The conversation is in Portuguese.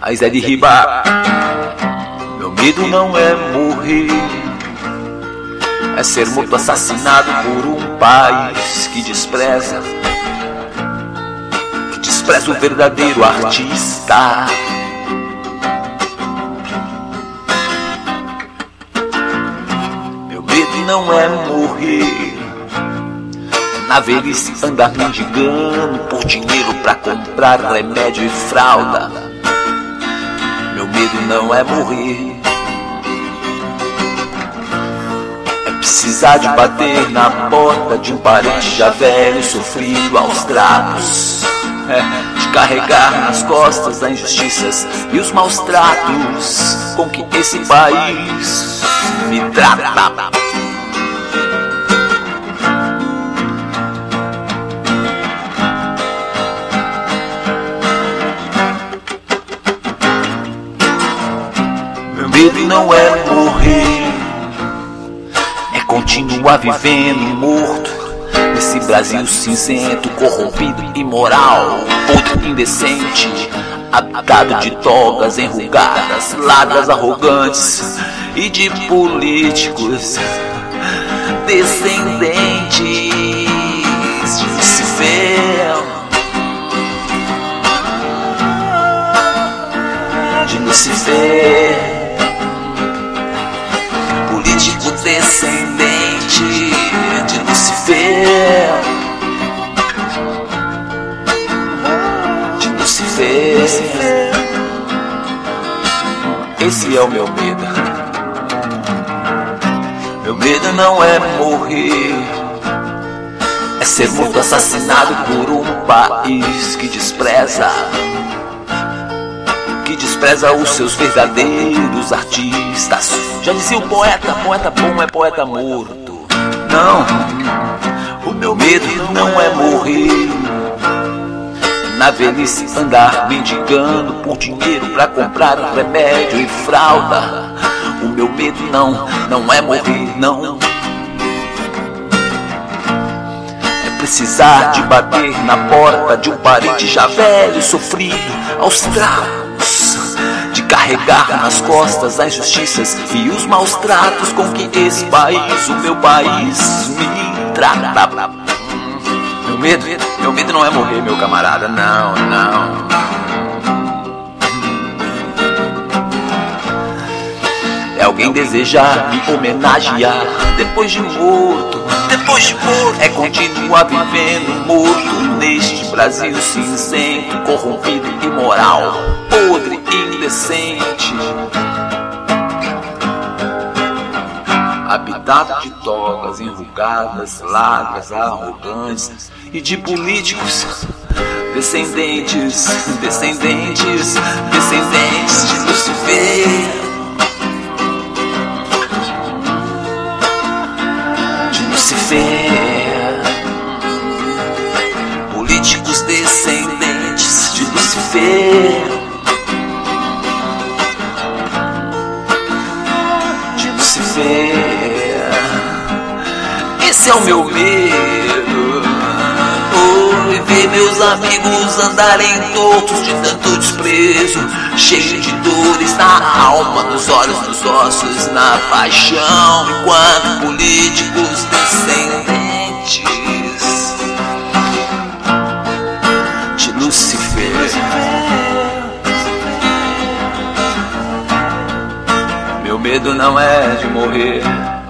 Aí Zé de Riba. Meu medo não é morrer, é ser morto assassinado por um país que despreza o verdadeiro artista. Meu medo não é morrer, na velhice andar mendigando por dinheiro pra comprar remédio e fralda. Meu medo não é morrer, é precisar de bater na porta de um parente já velho, sofrido aos tratos, de carregar nas costas as injustiças e os maus tratos com que esse país me trata. Meu medo não é morrer, é continuar vivendo morto nesse Brasil cinzento, corrompido, imoral, podre, indecente, habitado de togas enrugadas, ladras arrogantes e de políticos descendentes de Lucifer, político descendente de Lucifer, Esse é o meu medo. Meu medo não é morrer, é ser morto, assassinado por um país que despreza os seus verdadeiros artistas. Já dizia o poeta, poeta bom é poeta morto. Não, o meu medo não é morrer, na velhice andar mendigando por dinheiro pra comprar remédio e fralda. O meu medo não é morrer, não. É precisar de bater na porta de um parente já velho, sofrido aos tratos, de carregar nas costas as injustiças e os maus tratos com que esse país, o meu país, me trata. Meu medo não é morrer, meu camarada, não. É alguém desejar me homenagear depois de morto. É continuar vivendo morto neste Brasil cinzento, corrompido, imoral, podre, indecente, habitado de togas enrugadas, ladras, arrogantes e de políticos descendentes de Lucifer. Políticos descendentes de Lucifer, Esse é o meu medo. E ver meus amigos andarem tortos de tanto desprezo, cheio de dores na alma, nos olhos, nos ossos, na paixão, enquanto políticos descendentes de Lucifer. Meu medo não é de morrer,